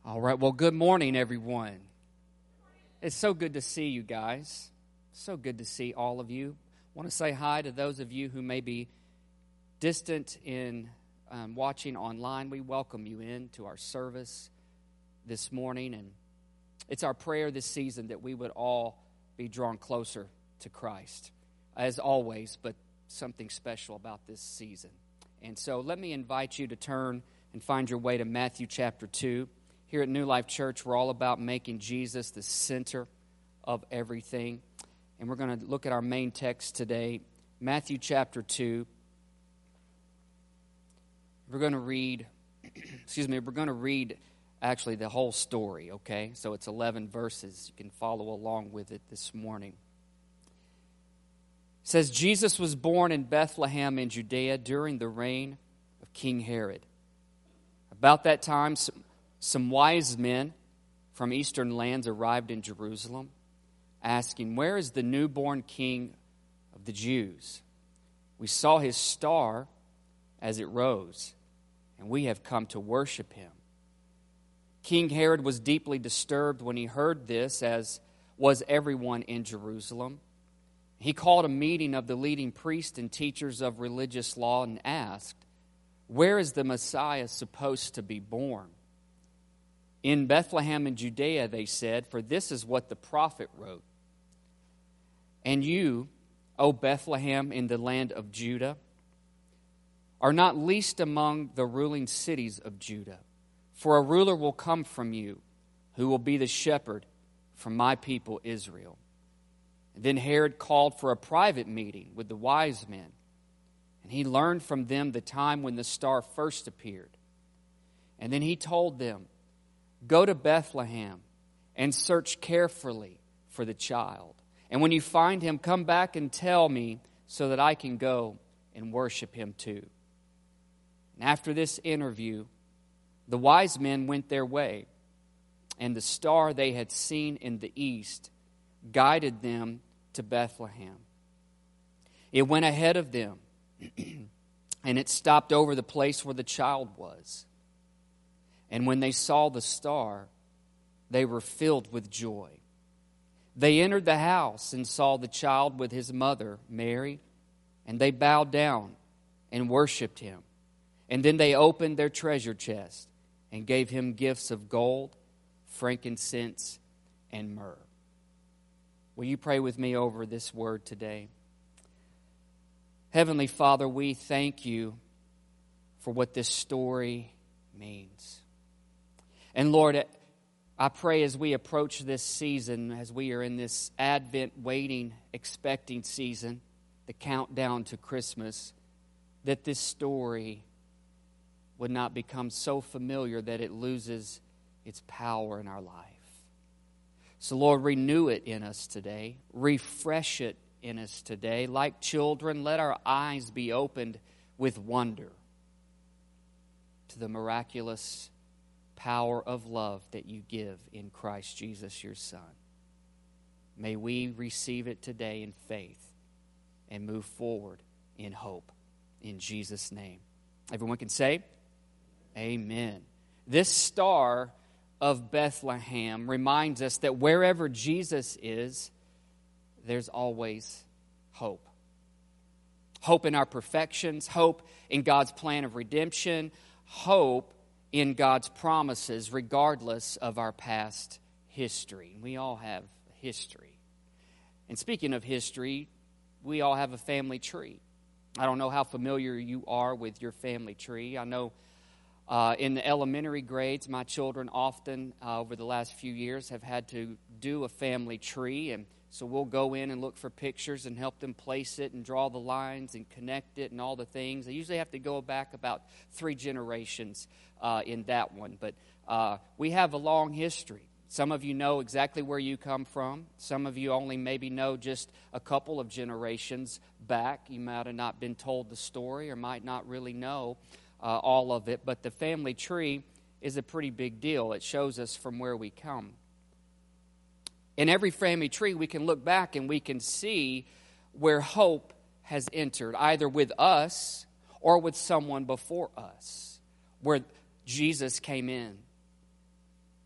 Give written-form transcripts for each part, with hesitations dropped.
All right, well, good morning, everyone. It's so good to see you guys. So good to see all of you. I want to say hi to those of you who may be distant in watching online. We welcome you into our service this morning, and it's our prayer this season that we would all be drawn closer to Christ, as always, but something special about this season. And so let me invite you to turn and find your way to Matthew chapter 2. Here at New Life Church, we're all about making Jesus the center of everything. And we're going to look at our main text today, Matthew chapter 2. We're going to read, actually the whole story, okay? So it's 11 verses. You can follow along with it this morning. It says, Jesus was born in Bethlehem in Judea during the reign of King Herod. About that time, some wise men from eastern lands arrived in Jerusalem, asking, "Where is the newborn King of the Jews? We saw his star as it rose, and we have come to worship him." King Herod was deeply disturbed when he heard this, as was everyone in Jerusalem. He called a meeting of the leading priests and teachers of religious law and asked, "Where is the Messiah supposed to be born?" "In Bethlehem in Judea," they said, "for this is what the prophet wrote. And you, O Bethlehem in the land of Judah, are not least among the ruling cities of Judah, for a ruler will come from you, who will be the shepherd for my people Israel." And then Herod called for a private meeting with the wise men, and he learned from them the time when the star first appeared. And then he told them, "Go to Bethlehem and search carefully for the child. And when you find him, come back and tell me so that I can go and worship him too." And after this interview, the wise men went their way, and the star they had seen in the east guided them to Bethlehem. It went ahead of them, and it stopped over the place where the child was. And when they saw the star, they were filled with joy. They entered the house and saw the child with his mother, Mary, and they bowed down and worshiped him. And then they opened their treasure chest and gave him gifts of gold, frankincense, and myrrh. Will you pray with me over this word today? Heavenly Father, we thank you for what this story means. And Lord, I pray as we approach this season, as we are in this Advent waiting, expecting season, the countdown to Christmas, that this story would not become so familiar that it loses its power in our life. So Lord, renew it in us today. Refresh it in us today. Like children, let our eyes be opened with wonder to the miraculous power of love that you give in Christ Jesus, your Son. May we receive it today in faith and move forward in hope. In Jesus' name. Everyone can say, Amen. This star of Bethlehem reminds us that wherever Jesus is, there's always hope. Hope in our perfections, hope in God's plan of redemption, hope in God's promises regardless of our past history. We all have history. And speaking of history, we all have a family tree. I don't know how familiar you are with your family tree. I know in the elementary grades, my children often, over the last few years, have had to do a family tree. And so we'll go in and look for pictures and help them place it and draw the lines and connect it and all the things. They usually have to go back about 3 generations in that one. But we have a long history. Some of you know exactly where you come from. Some of you only maybe know just a couple of generations back. You might have not been told the story or might not really know all of it. But the family tree is a pretty big deal. It shows us from where we come. In every family tree, we can look back and we can see where hope has entered, either with us or with someone before us, where Jesus came in.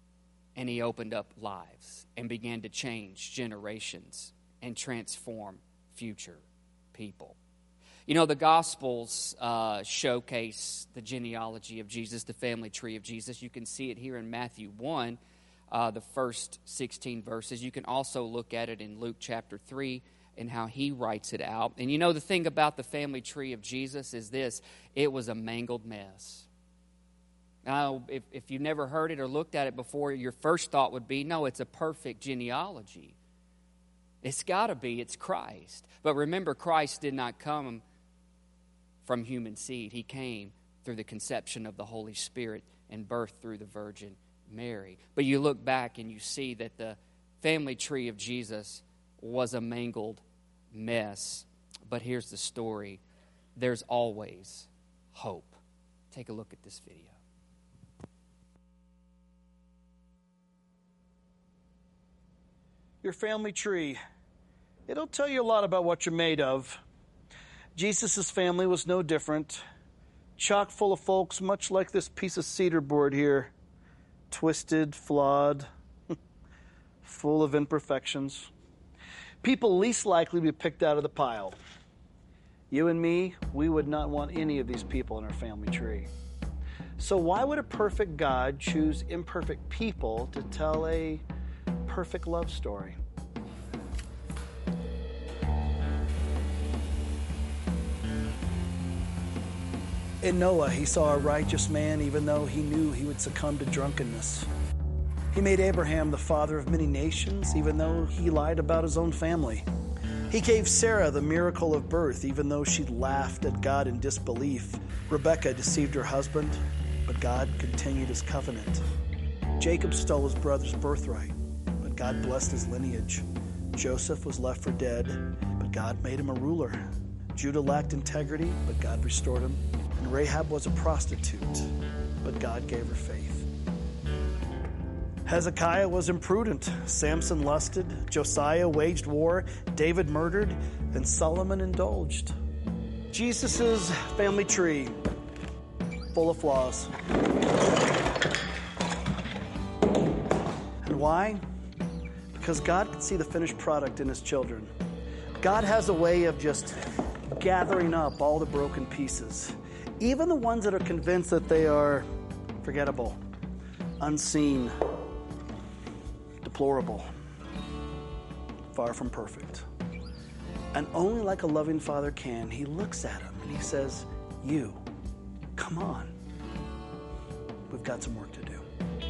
and he opened up lives and began to change generations and transform future people. You know, the Gospels showcase the genealogy of Jesus, the family tree of Jesus. You can see it here in Matthew 1, the first 16 verses. You can also look at it in Luke chapter 3 and how he writes it out. And you know, the thing about the family tree of Jesus is this: it was a mangled mess. Now, if you've never heard it or looked at it before, your first thought would be, no, it's a perfect genealogy. It's got to be. It's Christ. But remember, Christ did not come from human seed. He came through the conception of the Holy Spirit and birth through the Virgin Mary. But you look back and you see that the family tree of Jesus was a mangled mess. But here's the story. There's always hope. Take a look at this video. Your family tree. It'll tell you a lot about what you're made of. Jesus' family was no different. Chock full of folks, much like this piece of cedar board here. Twisted, flawed, full of imperfections. People least likely to be picked out of the pile. You and me, we would not want any of these people in our family tree. So why would a perfect God choose imperfect people to tell a perfect love story? In Noah, he saw a righteous man even though he knew he would succumb to drunkenness. He made Abraham the father of many nations even though he lied about his own family. He gave Sarah the miracle of birth even though she laughed at God in disbelief. Rebekah deceived her husband, but God continued his covenant. Jacob stole his brother's birthright, but God blessed his lineage. Joseph was left for dead, but God made him a ruler. Judah lacked integrity, but God restored him. And Rahab was a prostitute, but God gave her faith. Hezekiah was imprudent. Samson lusted. Josiah waged war. David murdered. And Solomon indulged. Jesus' family tree, full of flaws. And why? Because God could see the finished product in his children. God has a way of just gathering up all the broken pieces. Even the ones that are convinced that they are forgettable, unseen, deplorable, far from perfect. And only like a loving father can, he looks at him and he says, you, come on. We've got some work to do.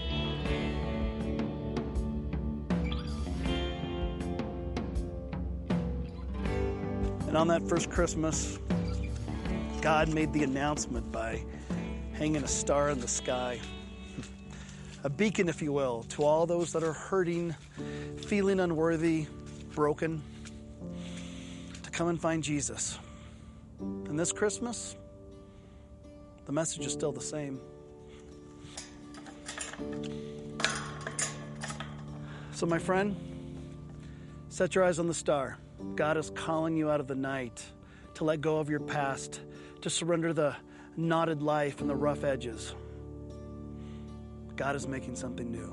And on that first Christmas, God made the announcement by hanging a star in the sky. A beacon, if you will, to all those that are hurting, feeling unworthy, broken, to come and find Jesus. And this Christmas, the message is still the same. So my friend, set your eyes on the star. God is calling you out of the night to let go of your past, to surrender the knotted life and the rough edges. God is making something new.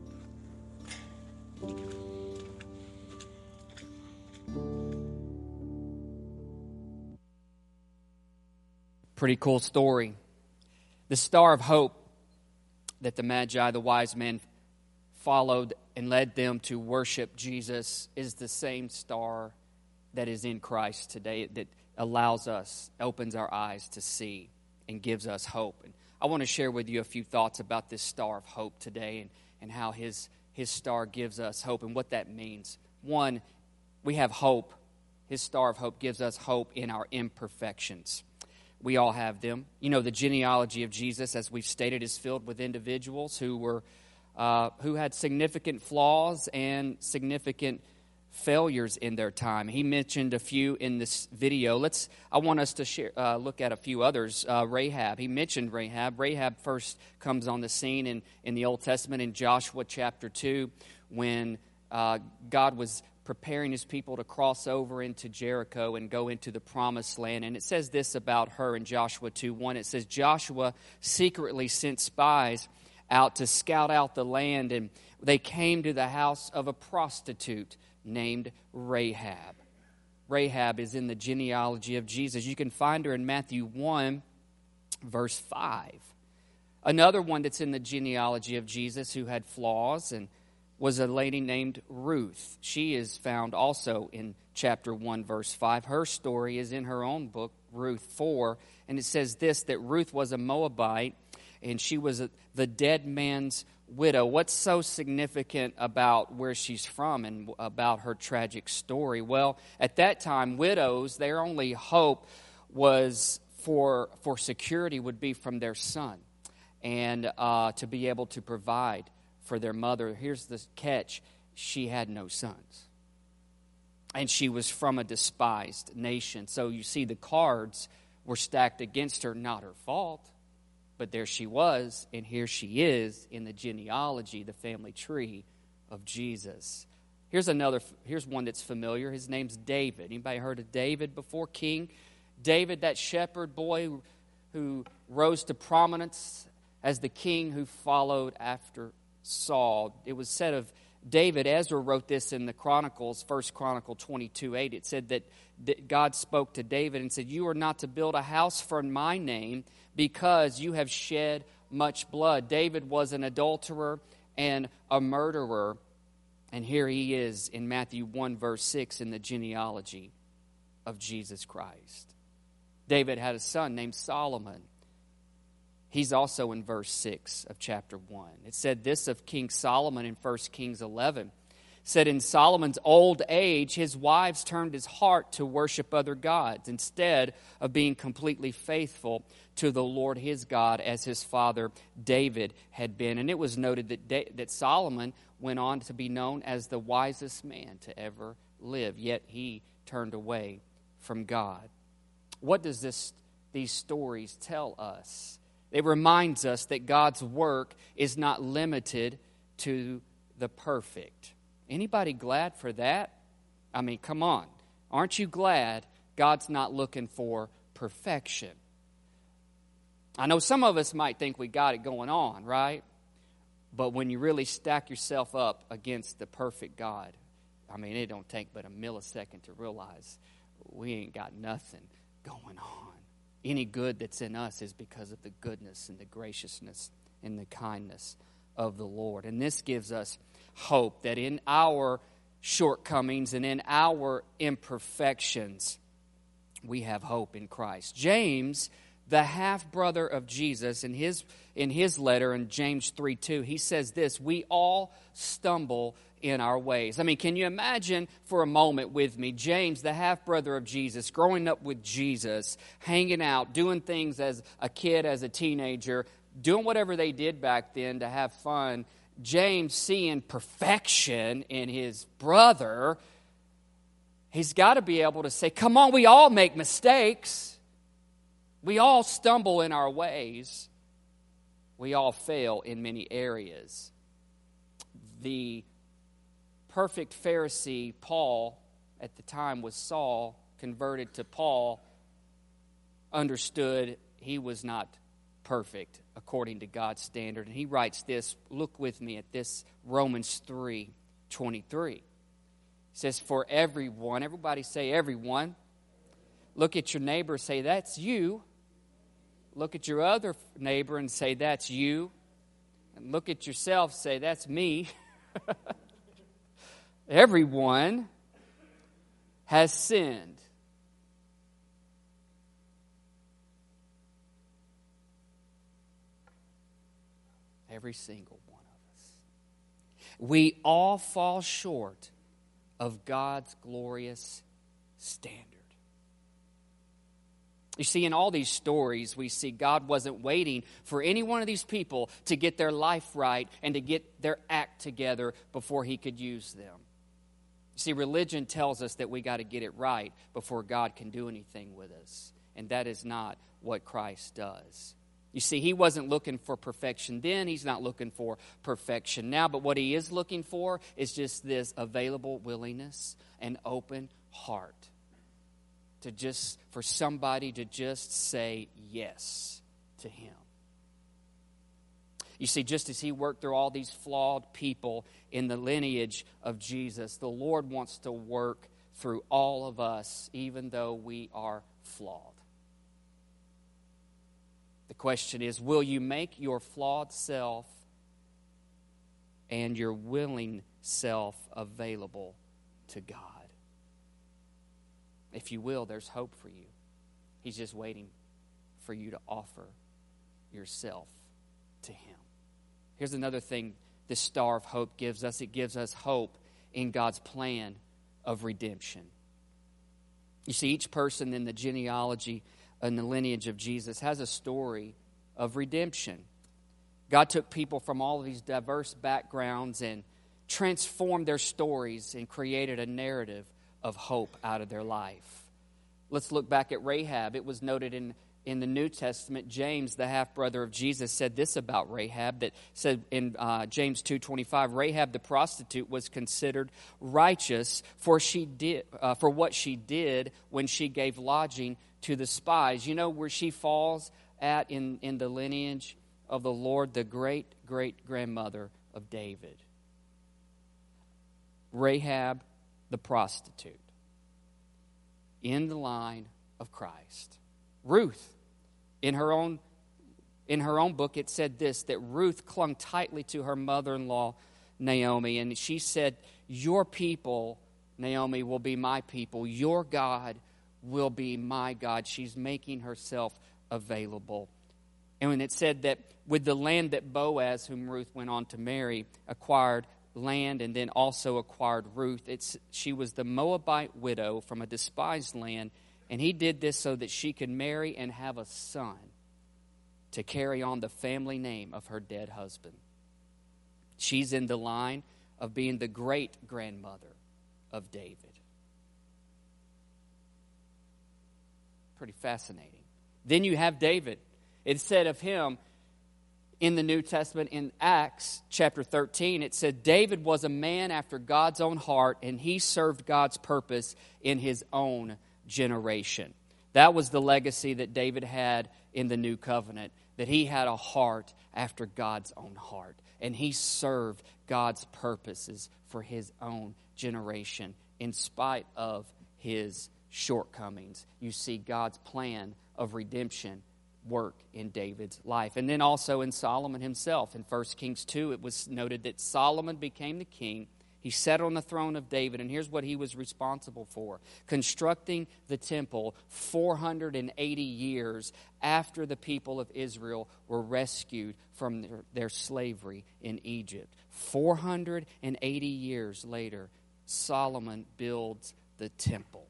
Pretty cool story. The star of hope that the Magi, the wise men, followed and led them to worship Jesus is the same star that is in Christ today, that allows us, opens our eyes to see and gives us hope. And I want to share with you a few thoughts about this star of hope today and how his star gives us hope and what that means. One, we have hope. His star of hope gives us hope in our imperfections. We all have them. You know, the genealogy of Jesus, as we've stated, is filled with individuals who had significant flaws and significant failures in their time. He mentioned a few in this video. I want us to look at a few others. Rahab. He mentioned Rahab. Rahab first comes on the scene in the Old Testament in Joshua chapter 2 when God was preparing his people to cross over into Jericho and go into the promised land. And it says this about her in Joshua 2:1. It says, Joshua secretly sent spies out to scout out the land, and they came to the house of a prostitute named Rahab. Rahab is in the genealogy of Jesus. You can find her in Matthew 1, verse 5. Another one that's in the genealogy of Jesus who had flaws and was a lady named Ruth. She is found also in chapter 1, verse 5. Her story is in her own book, Ruth 4, and it says this, that Ruth was a Moabite, and she was the dead man's widow. What's so significant about where she's from and about her tragic story? Well, at that time, widows, their only hope was for security would be from their son and to be able to provide for their mother. Here's the catch. She had no sons. And she was from a despised nation. So you see the cards were stacked against her, not her fault. But there she was, and here she is in the genealogy, the family tree of Jesus. Here's one that's familiar. His name's David. Anybody heard of David before? King David, that shepherd boy who rose to prominence as the king who followed after Saul. It was said of David, Ezra wrote this in the Chronicles, 1 Chronicle 22:8. It said that God spoke to David and said, "You are not to build a house for my name because you have shed much blood." David was an adulterer and a murderer. And here he is in Matthew 1, verse 6 in the genealogy of Jesus Christ. David had a son named Solomon. He's also in verse 6 of chapter 1. It said this of King Solomon in 1 Kings 11. It said, "In Solomon's old age, his wives turned his heart to worship other gods instead of being completely faithful to the Lord his God as his father David had been." And it was noted that Solomon went on to be known as the wisest man to ever live, yet he turned away from God. What does these stories tell us? It reminds us that God's work is not limited to the perfect. Anybody glad for that? I mean, come on. Aren't you glad God's not looking for perfection? I know some of us might think we got it going on, right? But when you really stack yourself up against the perfect God, I mean, it don't take but a millisecond to realize we ain't got nothing going on. Any good that's in us is because of the goodness and the graciousness and the kindness of the Lord. And this gives us hope that in our shortcomings and in our imperfections, we have hope in Christ. James, the half-brother of Jesus, in his letter in James 3:2, he says this, "We all stumble in our ways." I mean, can you imagine for a moment with me, James, the half-brother of Jesus, growing up with Jesus, hanging out, doing things as a kid, as a teenager, doing whatever they did back then to have fun. James, seeing perfection in his brother, he's got to be able to say, come on, we all make mistakes. We all stumble in our ways. We all fail in many areas. The perfect Pharisee, Paul, at the time was Saul, converted to Paul, understood he was not perfect according to God's standard. And he writes this, look with me at this, Romans 3:23. He says, "For everyone," everybody say everyone. Look at your neighbor, say, "That's you." Look at your other neighbor and say, "That's you." And look at yourself, say, "That's me." Everyone has sinned. Every single one of us. We all fall short of God's glorious standard. You see, in all these stories, we see God wasn't waiting for any one of these people to get their life right and to get their act together before He could use them. You see, religion tells us that we got to get it right before God can do anything with us. And that is not what Christ does. You see, He wasn't looking for perfection then. He's not looking for perfection now. But what He is looking for is just this available willingness and open heart. For somebody to just say yes to Him. You see, just as he worked through all these flawed people in the lineage of Jesus, the Lord wants to work through all of us, even though we are flawed. The question is, will you make your flawed self and your willing self available to God? If you will, there's hope for you. He's just waiting for you to offer yourself to Him. Here's another thing this star of hope gives us. It gives us hope in God's plan of redemption. You see, each person in the genealogy and the lineage of Jesus has a story of redemption. God took people from all of these diverse backgrounds and transformed their stories and created a narrative of hope out of their life. Let's look back at Rahab. It was noted in the New Testament, James, the half-brother of Jesus, said this about Rahab, that said in James 2:25, Rahab the prostitute was considered righteous for what she did when she gave lodging to the spies. You know where she falls at in the lineage of the Lord? The great-great-grandmother of David. Rahab the prostitute, in the line of Christ. Ruth, in her own book, it said this, that Ruth clung tightly to her mother-in-law, Naomi, and she said, your people, Naomi, will be my people. Your God will be my God. She's making herself available. And when it said that with the land that Boaz, whom Ruth went on to marry, acquired land and then also acquired Ruth, she was the Moabite widow from a despised land, and he did this so that she could marry and have a son to carry on the family name of her dead husband. She's in the line of being the great-grandmother of David. Pretty fascinating. Then you have David. It said of him in the New Testament, in Acts chapter 13, it said, David was a man after God's own heart, and he served God's purpose in his own generation. That was the legacy that David had in the new covenant, that he had a heart after God's own heart, and he served God's purposes for his own generation in spite of his shortcomings. You see God's plan of redemption work in David's life. And then also in Solomon himself. In 1 Kings 2, it was noted that Solomon became the king. He sat on the throne of David, and here's what he was responsible for: constructing the temple 480 years after the people of Israel were rescued from their slavery in Egypt. 480 years later, Solomon builds the temple.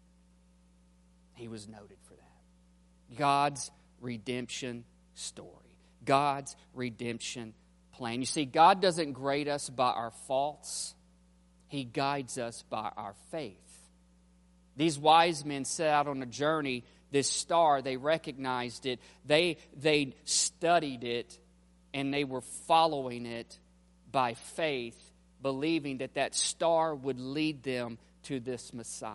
He was noted for that. God's redemption story. God's redemption plan. You see, God doesn't grade us by our faults. He guides us by our faith. These wise men set out on a journey. This star, they recognized it. They studied it, and they were following it by faith, believing that star would lead them to this Messiah,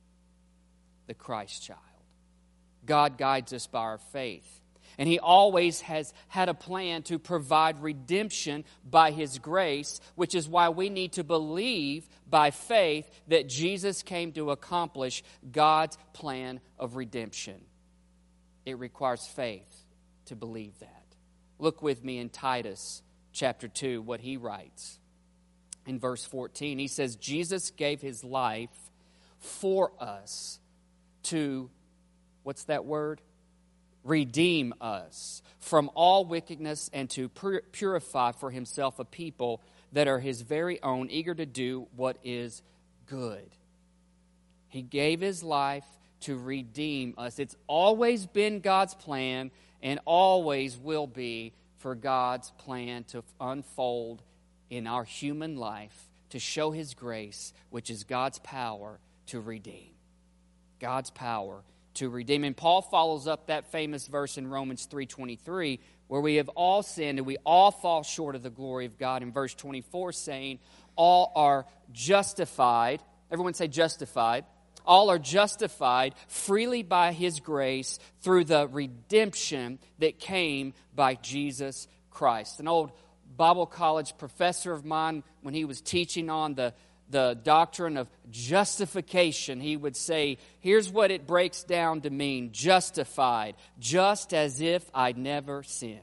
the Christ child. God guides us by our faith. And He always has had a plan to provide redemption by His grace, which is why we need to believe by faith that Jesus came to accomplish God's plan of redemption. It requires faith to believe that. Look with me in Titus chapter 2, what he writes. In verse 14, he says, Jesus gave His life for us to, what's that word? Redeem us from all wickedness and to purify for Himself a people that are His very own, eager to do what is good. He gave His life to redeem us. It's always been God's plan and always will be for God's plan to unfold in our human life to show His grace, which is God's power to redeem. God's power to redeem. And Paul follows up that famous verse in Romans 3:23, where we have all sinned and we all fall short of the glory of God, in verse 24, saying, all are justified. Everyone say justified. All are justified freely by His grace through the redemption that came by Jesus Christ. An old Bible college professor of mine, when he was teaching on the doctrine of justification, he would say, here's what it breaks down to mean: justified, just as if I'd never sinned.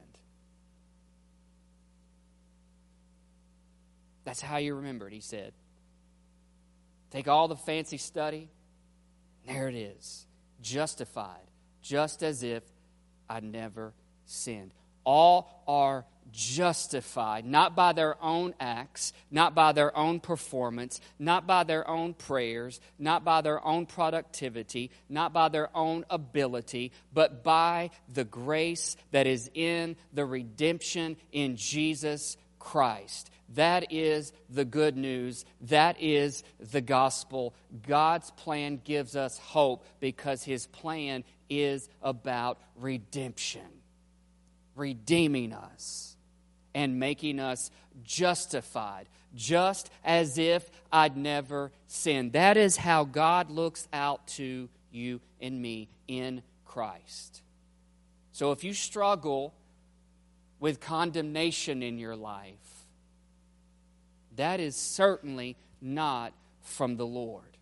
That's how you remember it, he said. Take all the fancy study, there it is. Justified, just as if I'd never sinned. All are justified, not by their own acts, not by their own performance, not by their own prayers, not by their own productivity, not by their own ability, but by the grace that is in the redemption in Jesus Christ. That is the good news. That is the gospel. God's plan gives us hope because His plan is about redemption. Redeeming us and making us justified, just as if I'd never sinned. That is how God looks out to you and me in Christ. So if you struggle with condemnation in your life, that is certainly not from the Lord.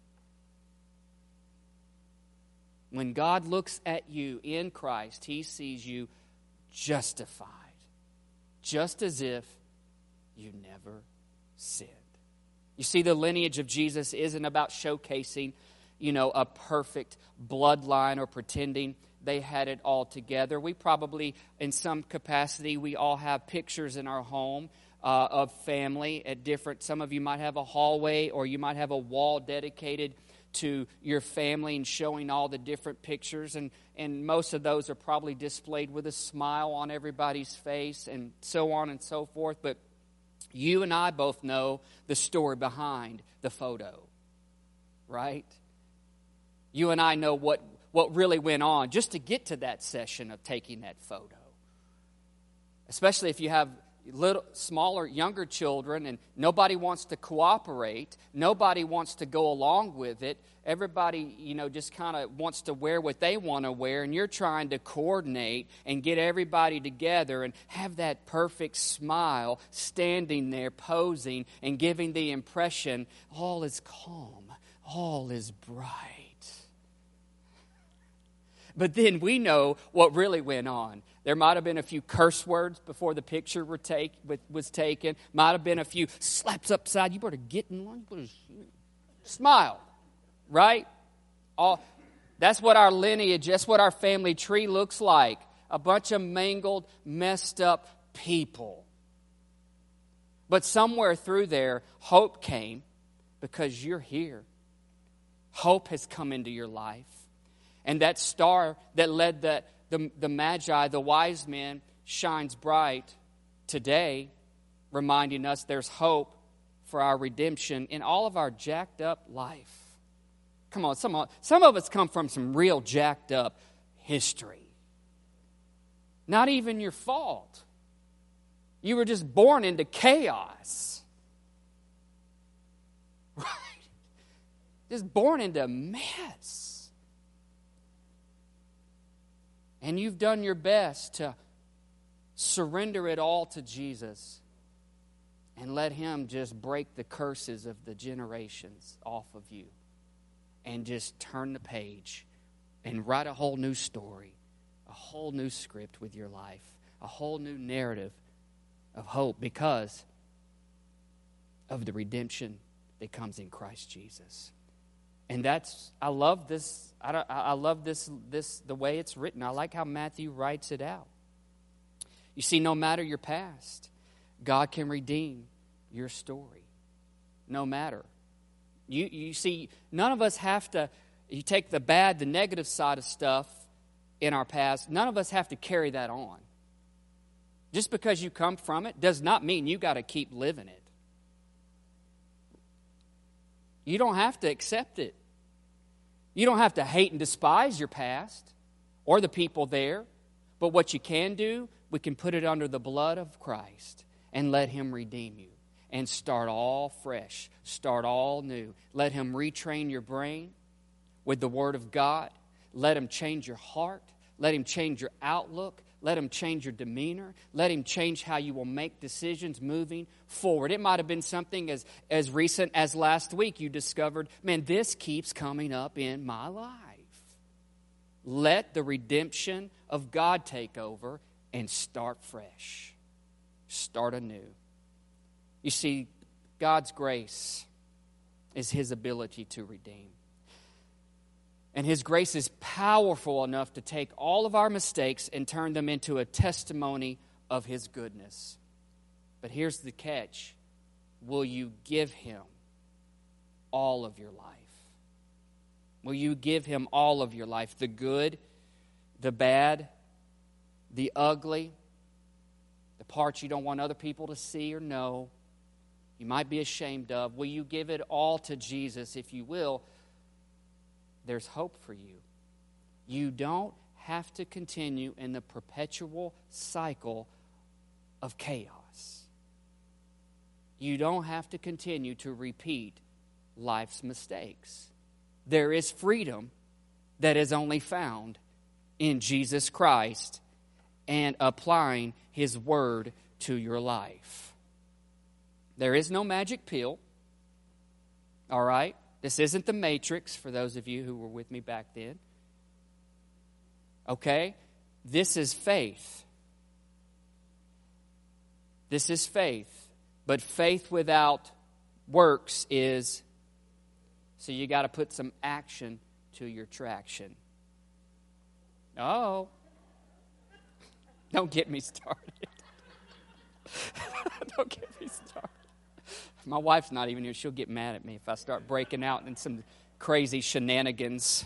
When God looks at you in Christ, He sees you justified, just as if you never sinned. You see, the lineage of Jesus isn't about showcasing, a perfect bloodline or pretending they had it all together. We probably, in some capacity, we all have pictures in our home of family at different. Some of you might have a hallway, or you might have a wall dedicated to your family and showing all the different pictures, and most of those are probably displayed with a smile on everybody's face and so on and so forth. But you and I both know the story behind the photo, right? You and I know what really went on just to get to that session of taking that photo. Especially if you have smaller, younger children, and nobody wants to cooperate. Nobody wants to go along with it. Everybody, just kind of wants to wear what they want to wear, and you're trying to coordinate and get everybody together and have that perfect smile standing there posing and giving the impression all is calm, all is bright. But then we know what really went on. There might have been a few curse words before the picture was taken. Might have been a few slaps upside. You better get in line. You better smile, right? That's what our lineage, that's what our family tree looks like. A bunch of mangled, messed up people. But somewhere through there, hope came because you're here. Hope has come into your life. And that star that led the Magi, the wise men, shines bright today, reminding us there's hope for our redemption in all of our jacked up life. Come on, some of us come from some real jacked up history. Not even your fault. You were just born into chaos. Right? Just born into a mess. And you've done your best to surrender it all to Jesus and let Him just break the curses of the generations off of you and just turn the page and write a whole new story, a whole new script with your life, a whole new narrative of hope because of the redemption that comes in Christ Jesus. And I love this. I love this the way it's written. I like how Matthew writes it out. You see, no matter your past, God can redeem your story. No matter. You see, none of us have to. You take the bad, the negative side of stuff in our past. None of us have to carry that on. Just because you come from it does not mean you got to keep living it. You don't have to accept it. You don't have to hate and despise your past or the people there. But what you can do, we can put it under the blood of Christ and let Him redeem you and start all fresh, start all new. Let Him retrain your brain with the Word of God. Let Him change your heart. Let Him change your outlook. Let Him change your demeanor. Let Him change how you will make decisions moving forward. It might have been something as recent as last week you discovered, man, this keeps coming up in my life. Let the redemption of God take over and start fresh. Start anew. You see, God's grace is His ability to redeem. And His grace is powerful enough to take all of our mistakes and turn them into a testimony of His goodness. But here's the catch. Will you give Him all of your life? Will you give Him all of your life? The good, the bad, the ugly, the parts you don't want other people to see or know, you might be ashamed of. Will you give it all to Jesus? If you will, there's hope for you. You don't have to continue in the perpetual cycle of chaos. You don't have to continue to repeat life's mistakes. There is freedom that is only found in Jesus Christ and applying His Word to your life. There is no magic pill. All right? This isn't the Matrix, for those of you who were with me back then. Okay? This is faith. This is faith. But faith without works is, so you got to put some action to your traction. Oh. Don't get me started. Don't get me started. My wife's not even here. She'll get mad at me if I start breaking out in some crazy shenanigans.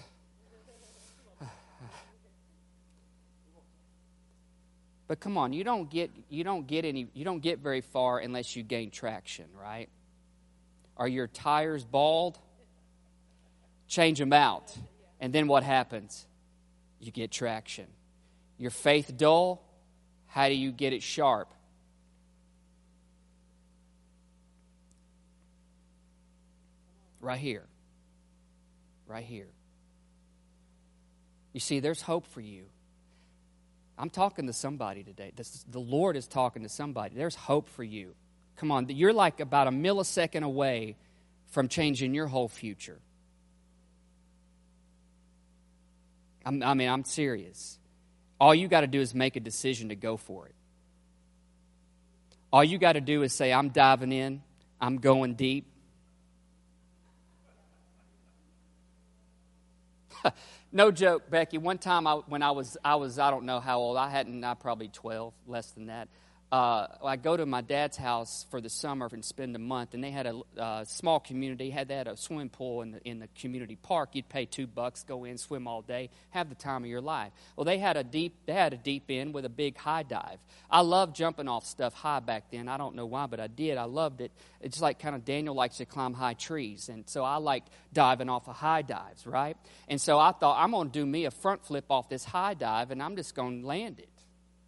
But come on, you don't get very far unless you gain traction, right? Are your tires bald? Change them out. And then what happens? You get traction. Your faith dull? How do you get it sharp? Right here. Right here. You see, there's hope for you. I'm talking to somebody today. The Lord is talking to somebody. There's hope for you. Come on, you're like about a millisecond away from changing your whole future. I'm serious. All you got to do is make a decision to go for it. All you got to do is say, I'm diving in. I'm going deep. No joke, Becky. One time when I was I don't know how old. I probably 12, less than that. I go to my dad's house for the summer and spend a month, and they had a small community. They had a swimming pool in the community park. You'd pay $2, go in, swim all day, have the time of your life. Well, they had a deep end with a big high dive. I loved jumping off stuff high back then. I don't know why, but I did. I loved it. It's like kind of Daniel likes to climb high trees, and so I liked diving off of high dives, right? And so I thought, I'm going to do me a front flip off this high dive, and I'm just going to land it.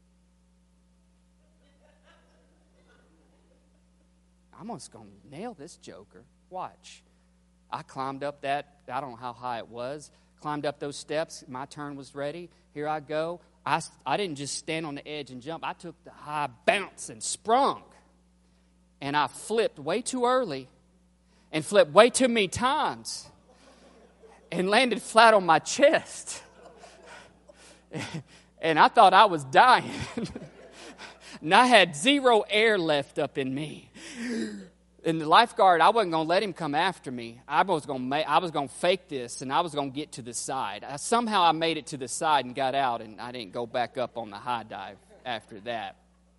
I'm just going to nail this joker. Watch. I climbed up that, I don't know how high it was, climbed up those steps. My turn was ready. Here I go. I didn't just stand on the edge and jump. I took the high bounce and sprung. And I flipped way too early and flipped way too many times and landed flat on my chest. And I thought I was dying. And I had zero air left up in me. And the lifeguard, I wasn't going to let him come after me. I was going to fake this, and I was going to get to the side. Somehow I made it to the side and got out, and I didn't go back up on the high dive after that.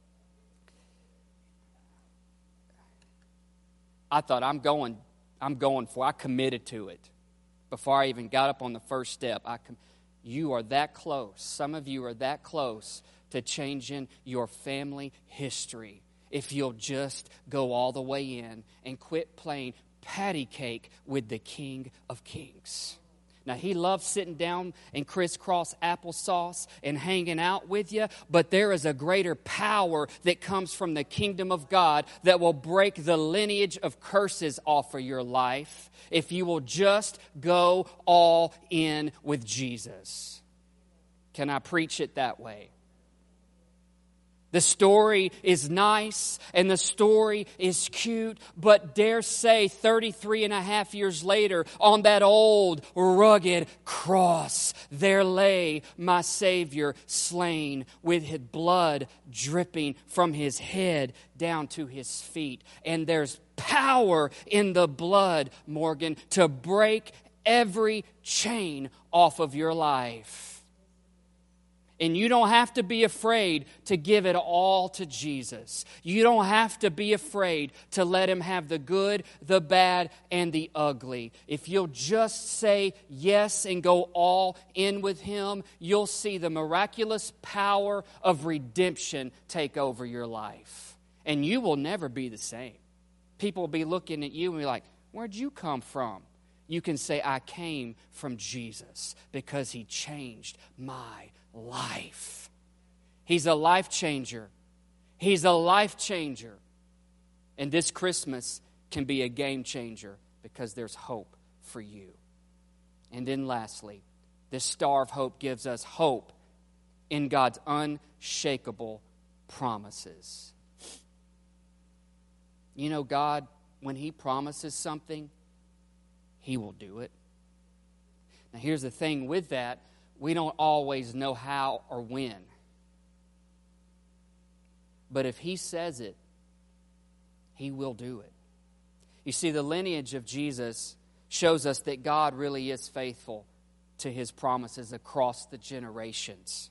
I thought, I'm going for it. I committed to it. Before I even got up on the first step, you are that close. Some of you are that close to changing your family history if you'll just go all the way in and quit playing patty cake with the King of Kings. Now, he loves sitting down and crisscross applesauce and hanging out with you, but there is a greater power that comes from the kingdom of God that will break the lineage of curses off of your life if you will just go all in with Jesus. Can I preach it that way? The story is nice and the story is cute, but dare say 33 and a half years later, on that old rugged cross, there lay my Savior slain with his blood dripping from his head down to his feet. And there's power in the blood, Morgan, to break every chain off of your life. And you don't have to be afraid to give it all to Jesus. You don't have to be afraid to let him have the good, the bad, and the ugly. If you'll just say yes and go all in with him, you'll see the miraculous power of redemption take over your life. And you will never be the same. People will be looking at you and be like, where'd you come from? You can say, I came from Jesus because he changed my life. He's a life changer. He's a life changer. And this Christmas can be a game changer because there's hope for you. And then lastly, this star of hope gives us hope in God's unshakable promises. You know, God, when he promises something, he will do it. Now here's the thing with that. We don't always know how or when. But if he says it, he will do it. You see, the lineage of Jesus shows us that God really is faithful to his promises across the generations.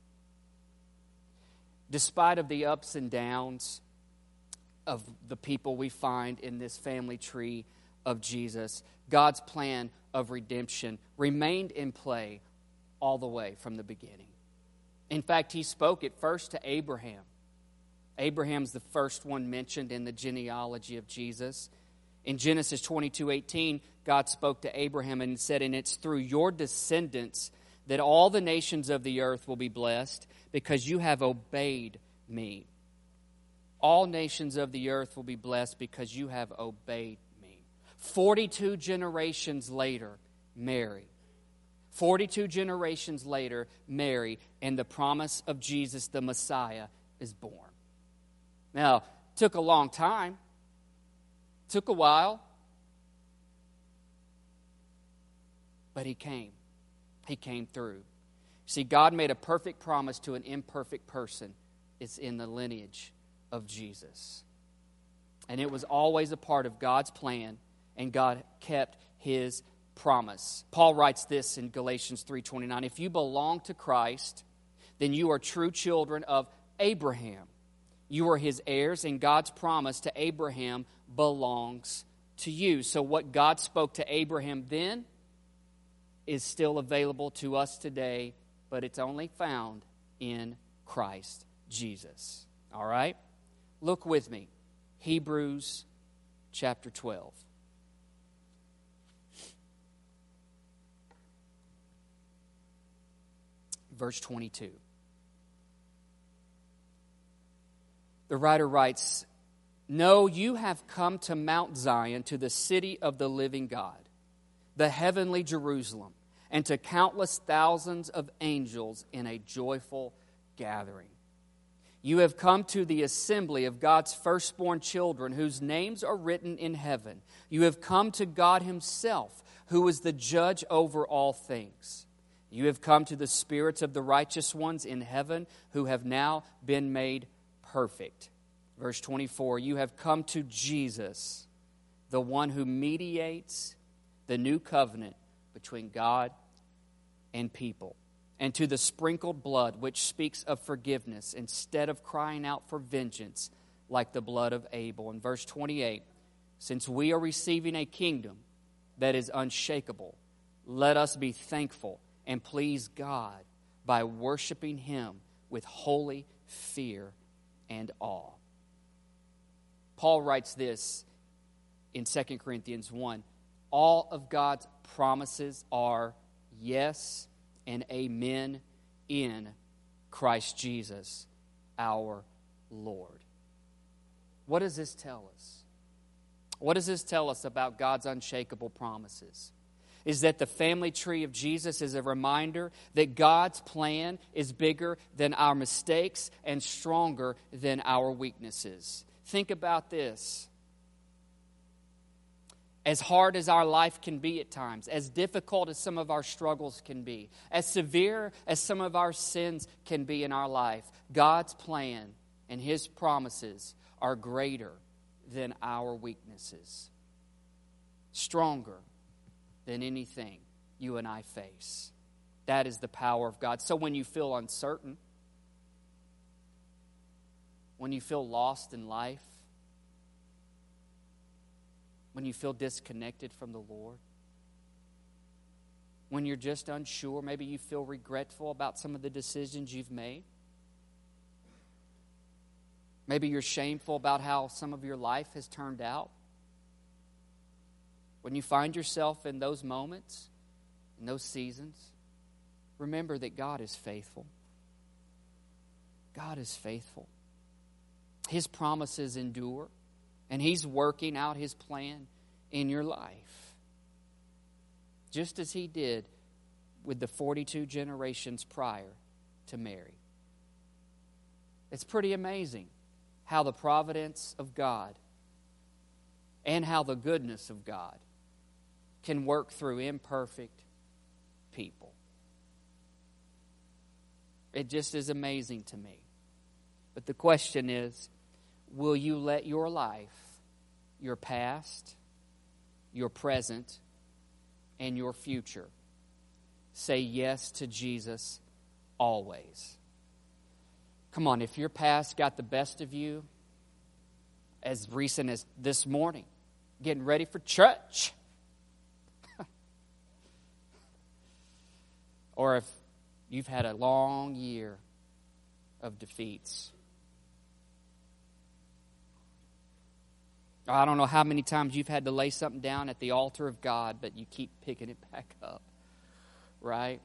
Despite of the ups and downs of the people we find in this family tree of Jesus, God's plan of redemption remained in play all the way from the beginning. In fact, he spoke it first to Abraham. Abraham's the first one mentioned in the genealogy of Jesus. In Genesis 22:18, God spoke to Abraham and said, and it's through your descendants that all the nations of the earth will be blessed because you have obeyed me. All nations of the earth will be blessed because you have obeyed me. 42 generations later, Mary. 42 generations later, Mary, and the promise of Jesus, the Messiah, is born. Now, it took a long time. It took a while. But he came. He came through. See, God made a perfect promise to an imperfect person. It's in the lineage of Jesus. And it was always a part of God's plan, and God kept his promise. Paul writes this in Galatians 3:29, if you belong to Christ, then you are true children of Abraham. You are his heirs, and God's promise to Abraham belongs to you. So what God spoke to Abraham then is still available to us today, but it's only found in Christ Jesus. All right? Look with me. Hebrews chapter 12. Verse 22. The writer writes, no, you have come to Mount Zion, to the city of the living God, the heavenly Jerusalem, and to countless thousands of angels in a joyful gathering. You have come to the assembly of God's firstborn children, whose names are written in heaven. You have come to God himself, who is the judge over all things. You have come to the spirits of the righteous ones in heaven, who have now been made perfect. Verse 24, you have come to Jesus, the one who mediates the new covenant between God and people, and to the sprinkled blood which speaks of forgiveness instead of crying out for vengeance like the blood of Abel. In verse 28, since we are receiving a kingdom that is unshakable, let us be thankful and please God by worshiping him with holy fear and awe. Paul writes this in 2 Corinthians 1. All of God's promises are yes and amen in Christ Jesus, our Lord. What does this tell us? What does this tell us about God's unshakable promises? is that the family tree of Jesus is a reminder that God's plan is bigger than our mistakes and stronger than our weaknesses. Think about this. As hard as our life can be at times, as difficult as some of our struggles can be, as severe as some of our sins can be in our life, God's plan and His promises are greater than our weaknesses, stronger than anything you and I face. That is the power of God. So when you feel uncertain, when you feel lost in life, when you feel disconnected from the Lord, when you're just unsure, maybe you feel regretful about some of the decisions you've made. Maybe you're shameful about how some of your life has turned out. When you find yourself in those moments, in those seasons, remember that God is faithful. God is faithful. His promises endure, and He's working out His plan in your life. Just as He did with the 42 generations prior to Mary. It's pretty amazing how the providence of God and how the goodness of God can work through imperfect people. It just is amazing to me. But the question is, will you let your life, your past, your present, and your future say yes to Jesus always? Come on, if your past got the best of you, as recent as this morning, getting ready for church, or if you've had a long year of defeats, I don't know how many times you've had to lay something down at the altar of God, but you keep picking it back up, right?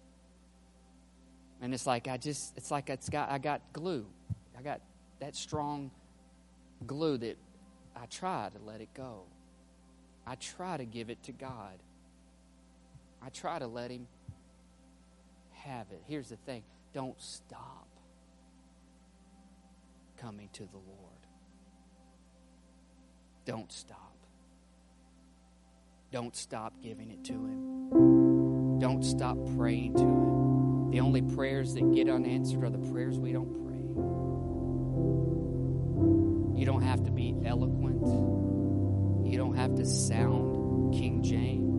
And I got glue. I got that strong glue that I try to let it go. I try to give it to God. I try to let Him have it. Here's the thing. Don't stop coming to the Lord. Don't stop. Don't stop giving it to Him. Don't stop praying to Him. The only prayers that get unanswered are the prayers we don't pray. You don't have to be eloquent. You don't have to sound King James.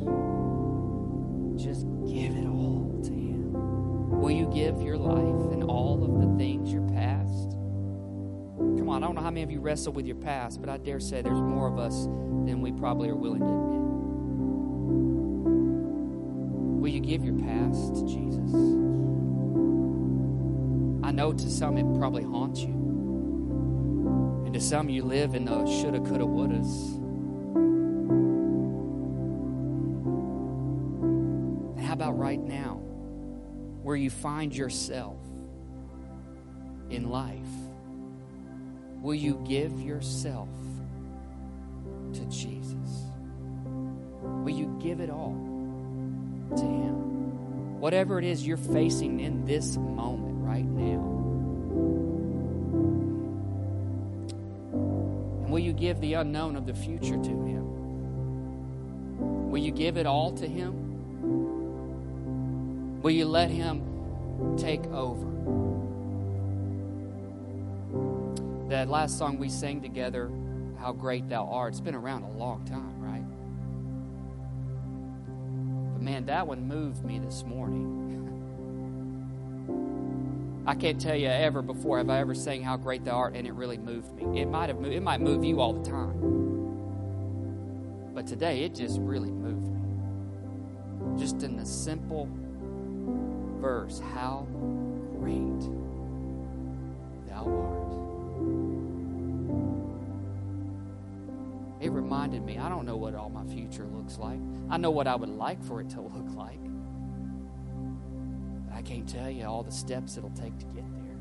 Just give it all to Him. Will you give your life and all of the things, your past? Come on, I don't know how many of you wrestle with your past, but I dare say there's more of us than we probably are willing to admit. Will you give your past to Jesus? I know to some it probably haunts you. And to some you live in the shoulda, coulda, wouldas. And how about right now, where you find yourself in life? Will you give yourself to Jesus? Will you give it all to Him? Whatever it is you're facing in this moment right now. And will you give the unknown of the future to Him? Will you give it all to Him? Will you let Him take over? That last song we sang together, How Great Thou Art, it's been around a long time, right? But man, that one moved me this morning. I can't tell you ever before have I ever sang How Great Thou Art and it really moved me. It might move you all the time. But today it just really moved me. Just in the simple verse, how great thou art. It reminded me, I don't know what all my future looks like. I know what I would like for it to look like. But I can't tell you all the steps it'll take to get there.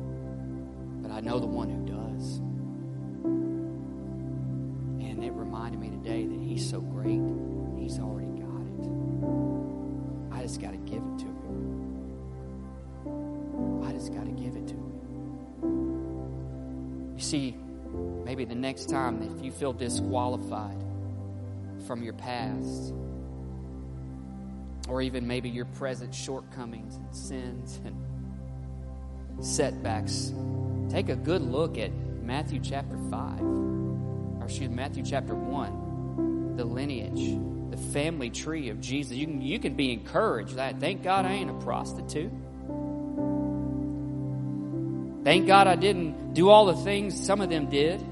But I know the one who does. And it reminded reminded me today that He's so great. He's already got it. I just got to give it to Him. I just got to give it to Him. You see, maybe the next time if you feel disqualified from your past, or even maybe your present shortcomings and sins and setbacks, take a good look at Matthew chapter 1, the lineage, the family tree of Jesus. You can be encouraged that, thank God I ain't a prostitute. Thank God I didn't do all the things some of them did.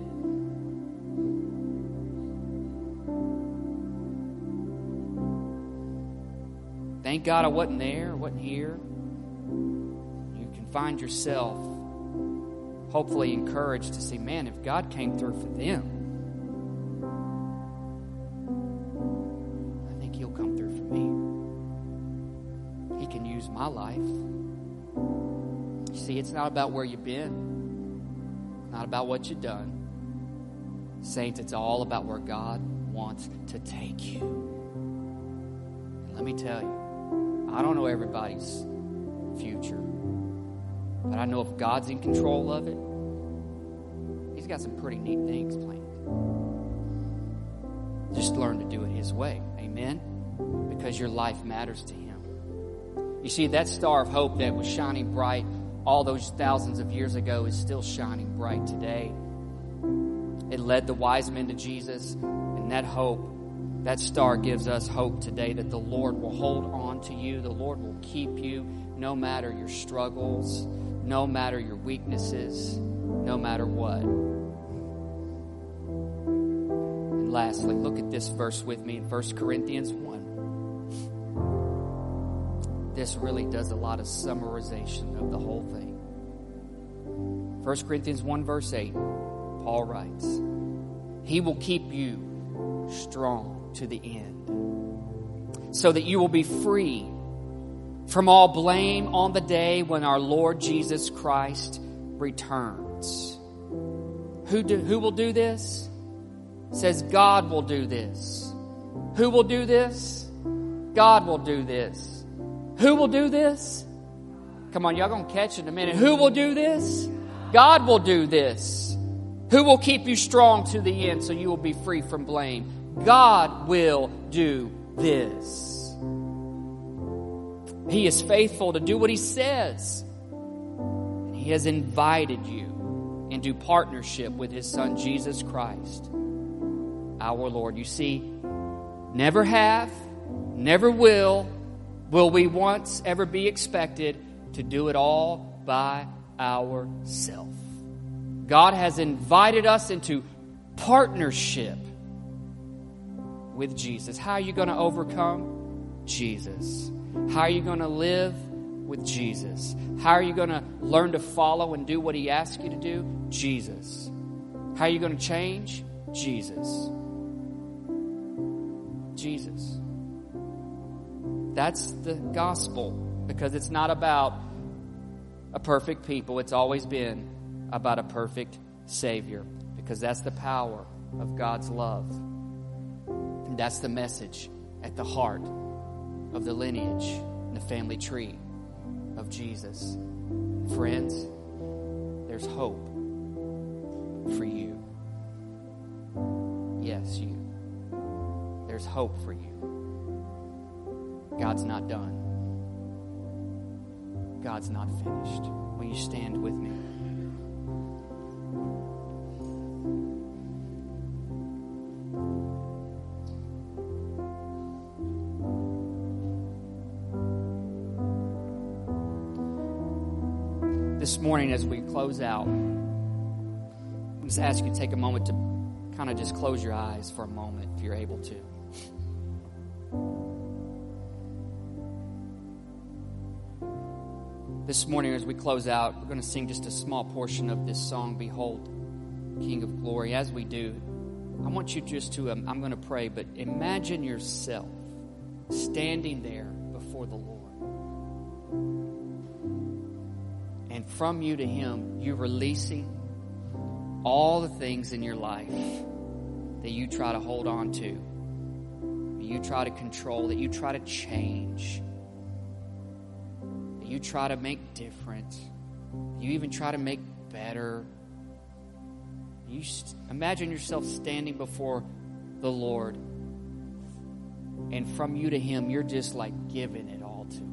Thank God I wasn't there, wasn't here. You can find yourself hopefully encouraged to see, man, if God came through for them, I think He'll come through for me. He can use my life. You see, it's not about where you've been, not about what you've done. Saints, it's all about where God wants to take you. And let me tell you, I don't know everybody's future, but I know if God's in control of it, He's got some pretty neat things planned. Just learn to do it His way. Amen? Because your life matters to Him. You see, that star of hope that was shining bright all those thousands of years ago is still shining bright today. It led the wise men to Jesus, and that hope, that star gives us hope today that the Lord will hold on to you. The Lord will keep you no matter your struggles, no matter your weaknesses, no matter what. And lastly, look at this verse with me in 1 Corinthians 1. This really does a lot of summarization of the whole thing. 1 Corinthians 1 verse 8, Paul writes, He will keep you strong to the end, so that you will be free from all blame on the day when our Lord Jesus Christ returns. Who will do this? It says God will do this. Who will do this? God will do this. Who will do this? Come on, y'all gonna catch it in a minute. Who will do this? God will do this. Who will keep you strong to the end so you will be free from blame? God will do this. He is faithful to do what He says. He has invited you into partnership with His Son, Jesus Christ, our Lord. You see, never have, never will we once ever be expected to do it all by ourselves. God has invited us into partnership with Jesus. How are you going to overcome? Jesus. How are you going to live? With Jesus. How are you going to learn to follow and do what He asks you to do? Jesus. How are you going to change? Jesus. Jesus. That's the gospel, because it's not about a perfect people. It's always been about a perfect Savior, because that's the power of God's love. And that's the message at the heart of the lineage and the family tree of Jesus. Friends, there's hope for you. Yes, you. There's hope for you. God's not done. God's not finished. Will you stand with me? This morning, as we close out, I just ask you to take a moment to kind of just close your eyes for a moment, if you're able to. This morning, as we close out, we're going to sing just a small portion of this song, Behold, King of Glory. As we do, I want you just to, I'm going to pray, but imagine yourself standing there before the Lord. And from you to Him, you're releasing all the things in your life that you try to hold on to, that you try to control, that you try to change, that you try to make different, that you even try to make better. You imagine yourself standing before the Lord, and from you to Him, you're just like giving it all to Him.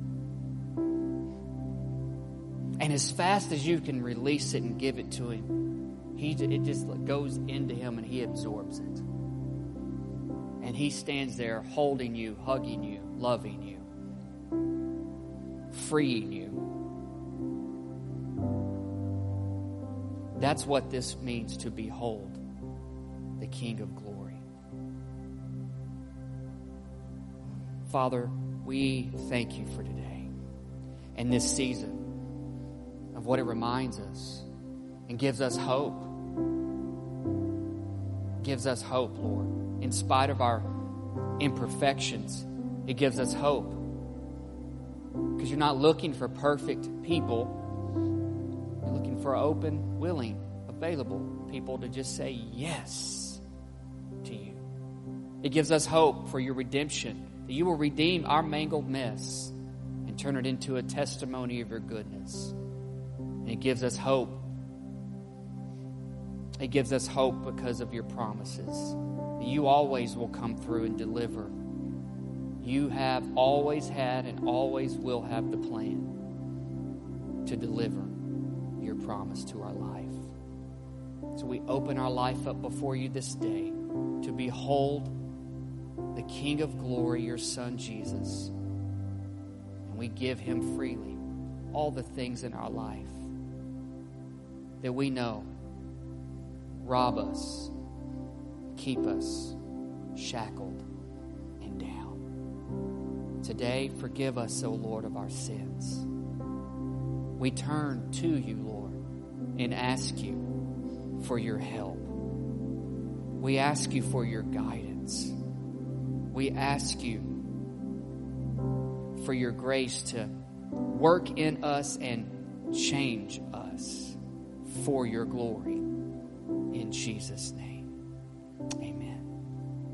And as fast as you can release it and give it to Him, it just goes into Him and He absorbs it. And He stands there holding you, hugging you, loving you, freeing you. That's what this means to behold the King of glory. Father, we thank you for today and this season of what it reminds us and gives us hope. Gives us hope, Lord. In spite of our imperfections, it gives us hope. Because you're not looking for perfect people. You're looking for open, willing, available people to just say yes to you. It gives us hope for your redemption, that you will redeem our mangled mess and turn it into a testimony of your goodness. And it gives us hope. It gives us hope because of your promises. That you always will come through and deliver. You have always had and always will have the plan to deliver your promise to our life. So we open our life up before you this day to behold the King of glory, your Son Jesus. And we give Him freely all the things in our life that we know rob us, keep us shackled and down. Today, forgive us, O Lord, of our sins. We turn to you, Lord, and ask you for your help. We ask you for your guidance. We ask you for your grace to work in us and change us for your glory. In Jesus' name, amen.